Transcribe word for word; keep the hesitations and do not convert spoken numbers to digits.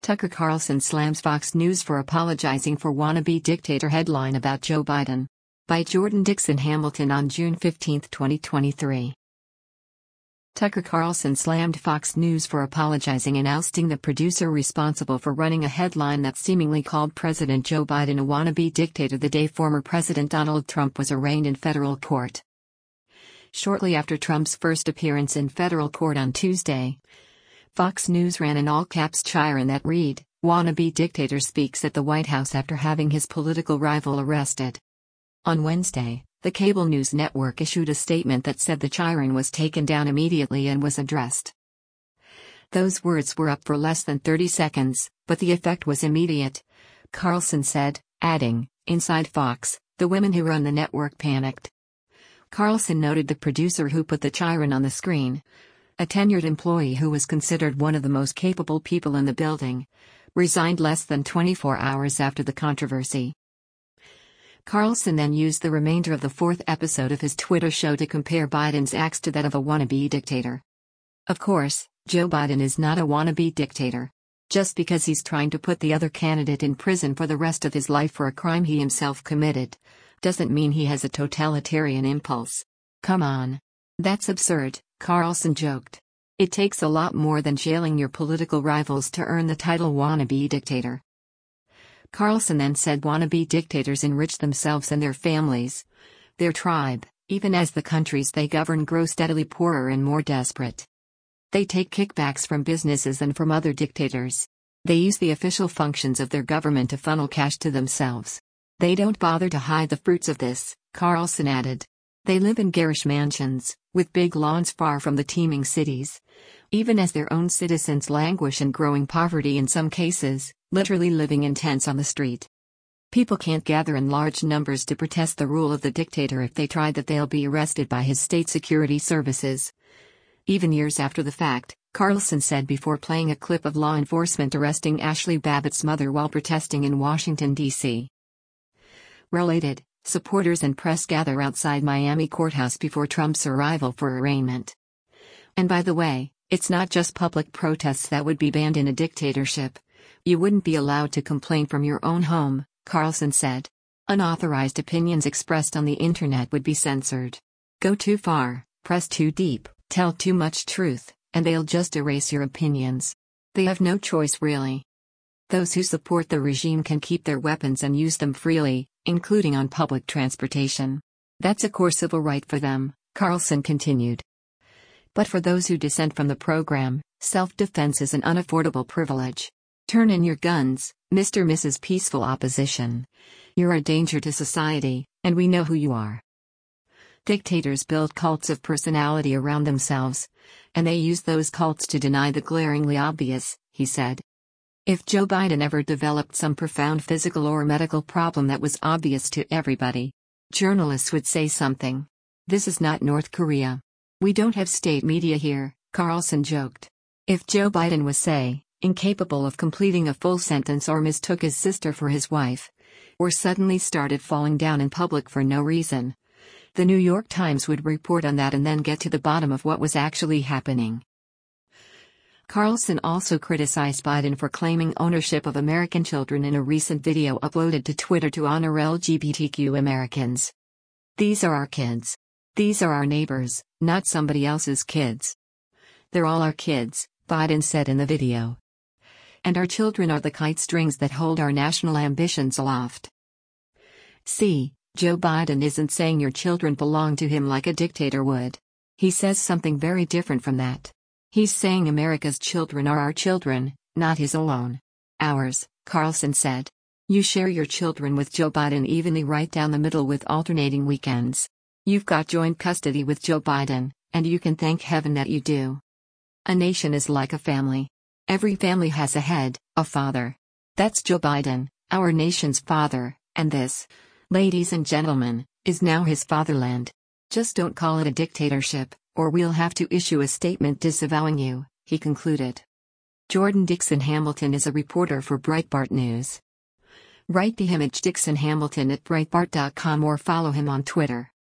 Tucker Carlson slams Fox News for apologizing for wannabe dictator headline about Joe Biden. By Jordan Dixon Hamilton on June fifteenth, twenty twenty-three. Tucker Carlson slammed Fox News for apologizing and ousting the producer responsible for running a headline that seemingly called President Joe Biden a wannabe dictator the day former President Donald Trump was arraigned in federal court. Shortly after Trump's first appearance in federal court on Tuesday, Fox News ran an all-caps chyron that read, "Wannabe dictator speaks at the White House after having his political rival arrested." On Wednesday, the cable news network issued a statement that said the chyron was taken down immediately and was addressed. Those words were up for less than thirty seconds, but the effect was immediate, Carlson said, adding, "Inside Fox, the women who run the network panicked." Carlson noted the producer who put the chyron on the screen, a tenured employee who was considered one of the most capable people in the building, resigned less than twenty-four hours after the controversy. Carlson then used the remainder of the fourth episode of his Twitter show to compare Biden's acts to that of a wannabe dictator. Of course, Joe Biden is not a wannabe dictator. Just because he's trying to put the other candidate in prison for the rest of his life for a crime he himself committed, doesn't mean he has a totalitarian impulse. Come on. That's absurd, Carlson joked. It takes a lot more than jailing your political rivals to earn the title wannabe dictator. Carlson then said wannabe dictators enrich themselves and their families, their tribe, even as the countries they govern grow steadily poorer and more desperate. They take kickbacks from businesses and from other dictators. They use the official functions of their government to funnel cash to themselves. They don't bother to hide the fruits of this, Carlson added. They live in garish mansions, with big lawns far from the teeming cities, even as their own citizens languish in growing poverty in some cases, literally living in tents on the street. People can't gather in large numbers to protest the rule of the dictator. If they try that, they'll be arrested by his state security services. Even years after the fact, Carlson said before playing a clip of law enforcement arresting Ashley Babbitt's mother while protesting in Washington, D C Related, supporters and press gather outside Miami courthouse before Trump's arrival for arraignment. And by the way, it's not just public protests that would be banned in a dictatorship. You wouldn't be allowed to complain from your own home, Carlson said. Unauthorized opinions expressed on the internet would be censored. Go too far, press too deep, tell too much truth, and they'll just erase your opinions. They have no choice really. Those who support the regime can keep their weapons and use them freely, including on public transportation. That's a core civil right for them, Carlson continued. But for those who dissent from the program, self-defense is an unaffordable privilege. Turn in your guns, Mister and Missus Peaceful Opposition. You're a danger to society, and we know who you are. Dictators build cults of personality around themselves, and they use those cults to deny the glaringly obvious, he said. If Joe Biden ever developed some profound physical or medical problem that was obvious to everybody, journalists would say something. This is not North Korea. We don't have state media here, Carlson joked. If Joe Biden was, say, incapable of completing a full sentence or mistook his sister for his wife, or suddenly started falling down in public for no reason, the New York Times would report on that and then get to the bottom of what was actually happening. Carlson also criticized Biden for claiming ownership of American children in a recent video uploaded to Twitter to honor L G B T Q Americans. These are our kids. These are our neighbors, not somebody else's kids. They're all our kids, Biden said in the video. And our children are the kite strings that hold our national ambitions aloft. See, Joe Biden isn't saying your children belong to him like a dictator would. He says something very different from that. He's saying America's children are our children, not his alone. Ours, Carlson said. You share your children with Joe Biden evenly right down the middle with alternating weekends. You've got joint custody with Joe Biden, and you can thank heaven that you do. A nation is like a family. Every family has a head, a father. That's Joe Biden, our nation's father, and this, ladies and gentlemen, is now his fatherland. Just don't call it a dictatorship, or we'll have to issue a statement disavowing you, he concluded. Jordan Dixon Hamilton is a reporter for Breitbart News. Write to him at Dixon Hamilton at Breitbart dot com or follow him on Twitter.